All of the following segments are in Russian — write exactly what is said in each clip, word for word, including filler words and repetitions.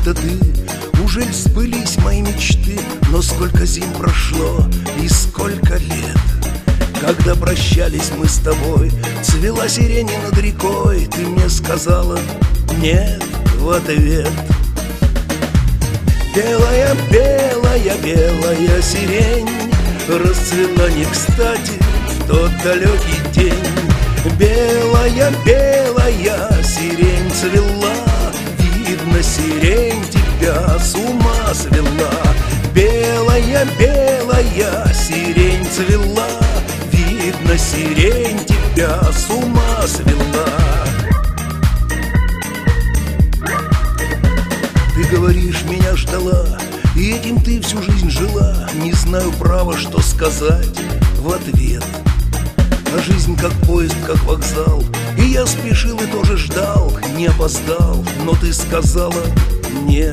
это ты? Ужель сбылись мои мечты? Но сколько зим прошло и сколько лет. Когда прощались мы с тобой, цвела сирень над рекой. Ты мне сказала нет в ответ. Белая, белая, белая сирень расцвела не кстати в тот далекий день. Белая, белая сирень цвела, видно, сирень тебя с ума свела. Белая, белая сирень цвела, видно, сирень тебя с ума свела. Ты говоришь, меня ждала, и этим ты всю жизнь жила. Не знаю права, что сказать в ответ. А жизнь как поезд, как вокзал, и я спешил и тоже ждал, не опоздал, но ты сказала нет.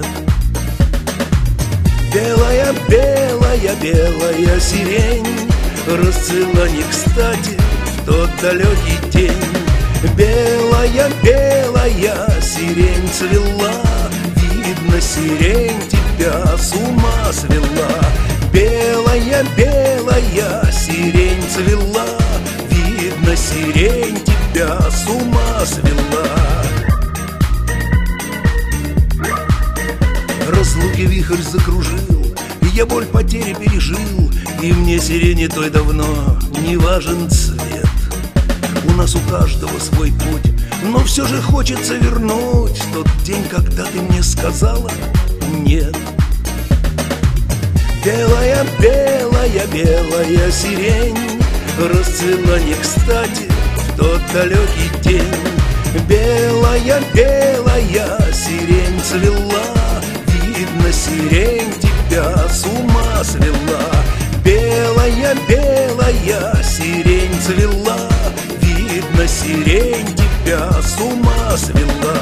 Белая, белая, белая сирень расцвела не кстати в тот далекий день. Белая, белая сирень цвела, видно, сирень тебя с ума свела. Белая, белая сирень цвела, видно, сирень тебя с ума свела. Разлуки вихрь закружил, я боль потери пережил, и мне сирени той давно не важен цвет. У нас у каждого свой путь, но все же хочется вернуть тот день, когда ты мне сказала нет. Белая, белая, белая сирень расцвела не кстати в тот далекий день. Белая, белая сирень цвела, видно, сирень тебя с ума свела. Белая, белая сирень цвела, видно, сирень тебя с ума свела.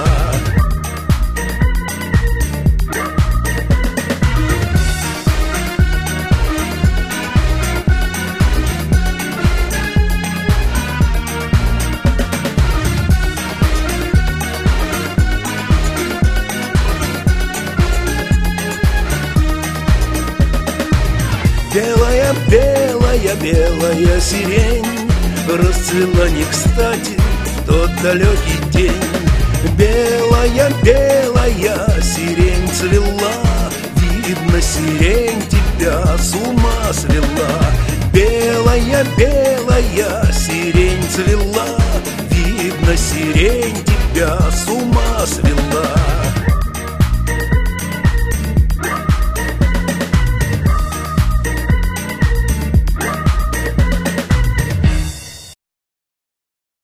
Белая, белая, белая сирень расцвела не кстати в тот далекий день. Белая, белая сирень цвела, видно, сирень тебя с ума свела. Белая, белая сирень цвела, видно, сирень тебя с ума